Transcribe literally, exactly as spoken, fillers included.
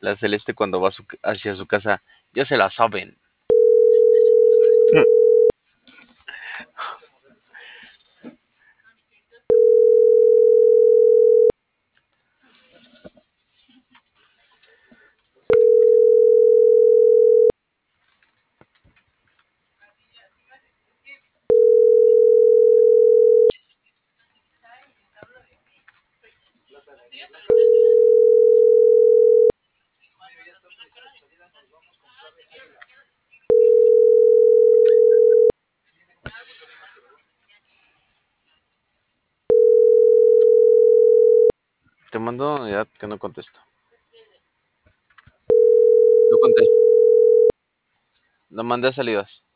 La Celeste cuando va a su- hacia su casa. Ya se la saben. Te mando una unidad que no contesta. No contesta. Lo mandé a salidas.